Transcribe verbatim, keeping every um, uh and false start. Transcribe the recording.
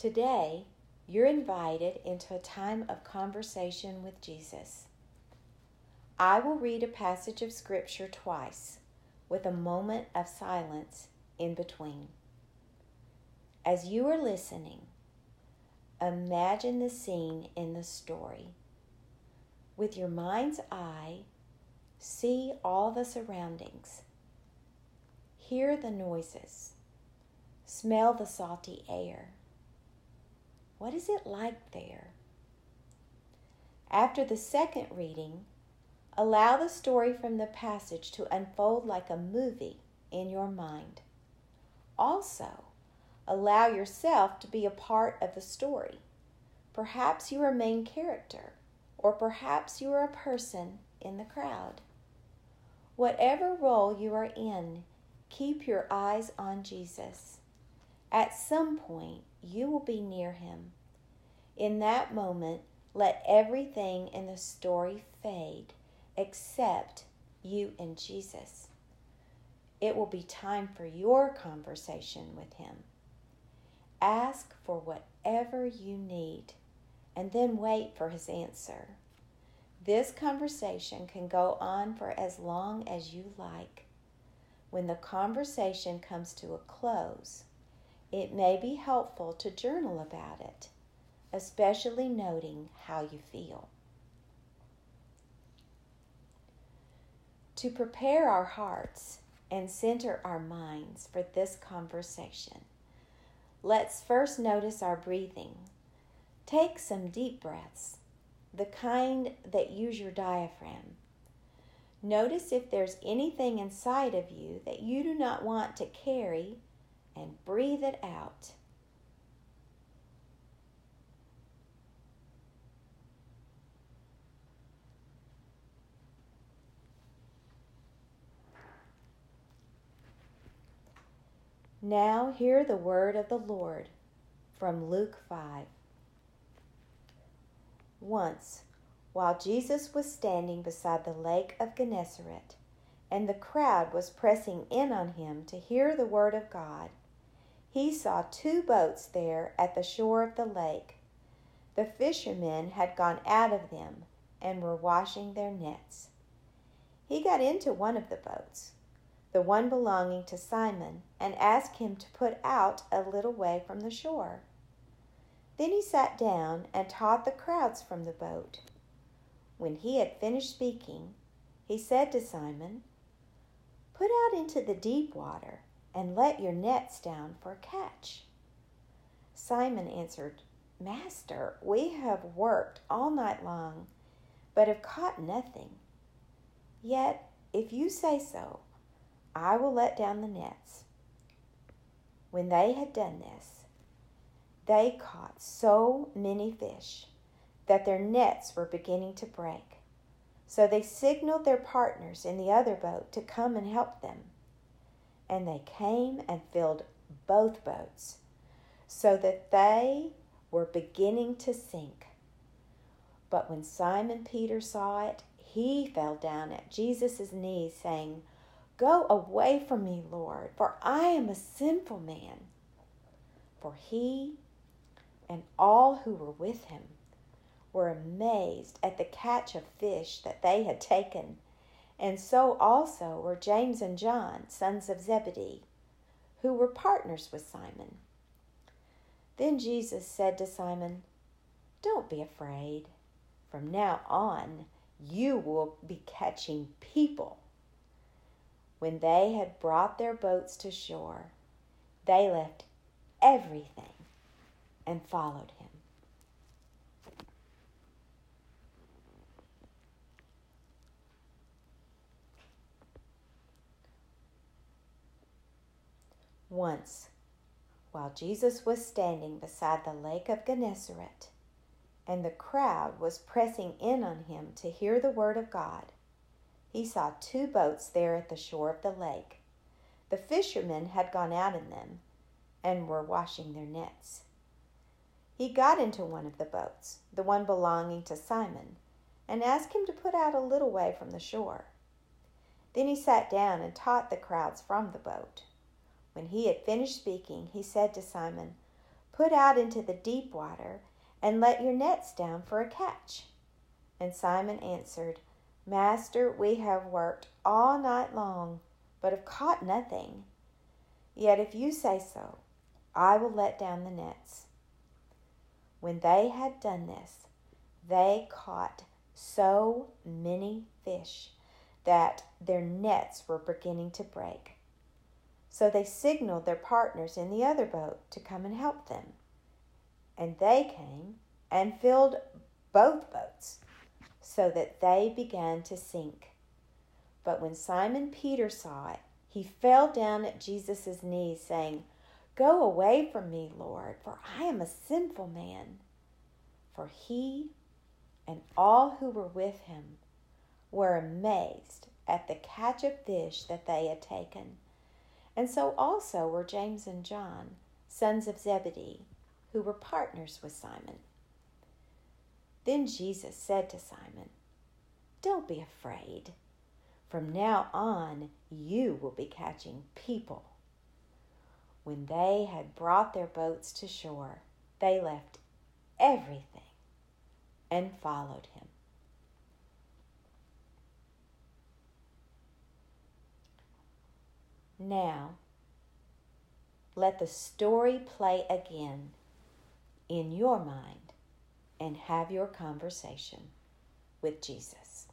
Today, you're invited into a time of conversation with Jesus. I will read a passage of Scripture twice, with a moment of silence in between. As you are listening, imagine the scene in the story. With your mind's eye, see all the surroundings. Hear the noises. Smell the salty air. What is it like there? After the second reading, allow the story from the passage to unfold like a movie in your mind. Also, allow yourself to be a part of the story. Perhaps you are a main character, or perhaps you are a person in the crowd. Whatever role you are in, keep your eyes on Jesus. At some point, you will be near him. In that moment, let everything in the story fade except you and Jesus. It will be time for your conversation with him. Ask for whatever you need and then wait for his answer. This conversation can go on for as long as you like. When the conversation comes to a close, it may be helpful to journal about it, especially noting how you feel. To prepare our hearts and center our minds for this conversation, let's first notice our breathing. Take some deep breaths, the kind that use your diaphragm. Notice if there's anything inside of you that you do not want to carry, and breathe it out. Now hear the word of the Lord from Luke five. Once, while Jesus was standing beside the lake of Gennesaret, and the crowd was pressing in on him to hear the word of God, he saw two boats there at the shore of the lake. The fishermen had gone out of them and were washing their nets. He got into one of the boats, the one belonging to Simon, and asked him to put out a little way from the shore. Then he sat down and taught the crowds from the boat. When he had finished speaking, he said to Simon, "Put out into the deep water and let your nets down for a catch." Simon answered, "Master, we have worked all night long, but have caught nothing. Yet, if you say so, I will let down the nets." When they had done this, they caught so many fish that their nets were beginning to break. So they signaled their partners in the other boat to come and help them. And they came and filled both boats, so that they were beginning to sink. But when Simon Peter saw it, he fell down at Jesus' knees, saying, "Go away from me, Lord, for I am a sinful man." For he and all who were with him were amazed at the catch of fish that they had taken, and so also were James and John, sons of Zebedee, who were partners with Simon. Then Jesus said to Simon, "Don't be afraid. From now on, you will be catching people." When they had brought their boats to shore, they left everything and followed him. Once, while Jesus was standing beside the lake of Gennesaret, and the crowd was pressing in on him to hear the word of God, he saw two boats there at the shore of the lake. The fishermen had gone out in them and were washing their nets. He got into one of the boats, the one belonging to Simon, and asked him to put out a little way from the shore. Then he sat down and taught the crowds from the boat. When he had finished speaking, he said to Simon, Put out into the deep water and let your nets down for a catch." And Simon answered, "Master, we have worked all night long, but have caught nothing. Yet if you say so, I will let down the nets." When they had done this, they caught so many fish that their nets were beginning to break. So they signaled their partners in the other boat to come and help them. And they came and filled both boats, so that they began to sink. But when Simon Peter saw it, he fell down at Jesus' knees, saying, "Go away from me, Lord, for I am a sinful man." For he and all who were with him were amazed at the catch of fish that they had taken. And so also were James and John, sons of Zebedee, who were partners with Simon. Then Jesus said to Simon, "Don't be afraid. From now on, you will be catching people." When they had brought their boats to shore, they left everything and followed him. Now, let the story play again in your mind and have your conversation with Jesus.